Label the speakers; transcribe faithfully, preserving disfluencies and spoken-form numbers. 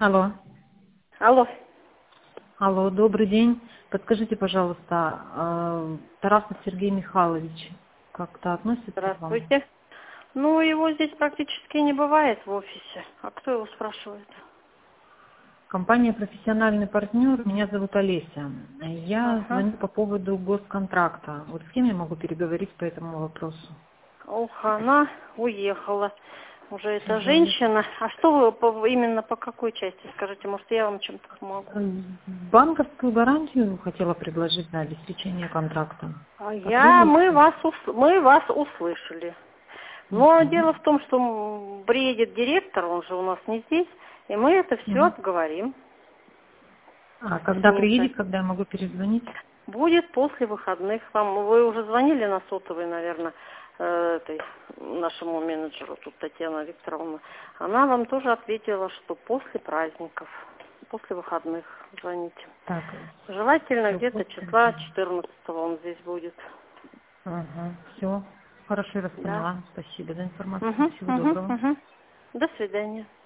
Speaker 1: Алло.
Speaker 2: Алло.
Speaker 1: Алло, добрый день. Подскажите, пожалуйста, э, Тарасов Сергей Михайлович как-то относится к вам?
Speaker 2: Здравствуйте. Ну, его здесь практически не бывает в офисе. А кто его спрашивает?
Speaker 1: Компания «Профессиональный партнер». Меня зовут Олеся. Я
Speaker 2: Ага.
Speaker 1: звоню по поводу госконтракта. Вот с кем я могу переговорить по этому вопросу?
Speaker 2: Ох, она уехала. Уже эта
Speaker 1: Уже
Speaker 2: женщина. А что вы по- именно по какой части? Скажите, может, я вам чем-то помогу?
Speaker 1: банковскую гарантию хотела предложить на обеспечение контракта.
Speaker 2: А я, мы
Speaker 1: Потребуется?
Speaker 2: вас, ус- мы вас услышали. Но
Speaker 1: Мгм.
Speaker 2: дело в том, что м, приедет директор, он же у нас не здесь, и мы это все
Speaker 1: Мгм.
Speaker 2: обговорим.
Speaker 1: А
Speaker 2: С
Speaker 1: когда
Speaker 2: ним.
Speaker 1: приедет, когда я могу перезвонить?
Speaker 2: Будет после выходных. Вам вы уже звонили на сотовый, наверное, э, этой, нашему менеджеру, тут Татьяна Викторовна. Она вам тоже ответила, что после праздников, после выходных звоните.
Speaker 1: Так,
Speaker 2: Желательно
Speaker 1: все,
Speaker 2: где-то
Speaker 1: после.
Speaker 2: числа четырнадцатого он здесь будет.
Speaker 1: Ага, все. Хорошо, я вас
Speaker 2: Да.
Speaker 1: поняла. Спасибо за информацию.
Speaker 2: Угу,
Speaker 1: Всего
Speaker 2: угу,
Speaker 1: доброго.
Speaker 2: угу. До свидания.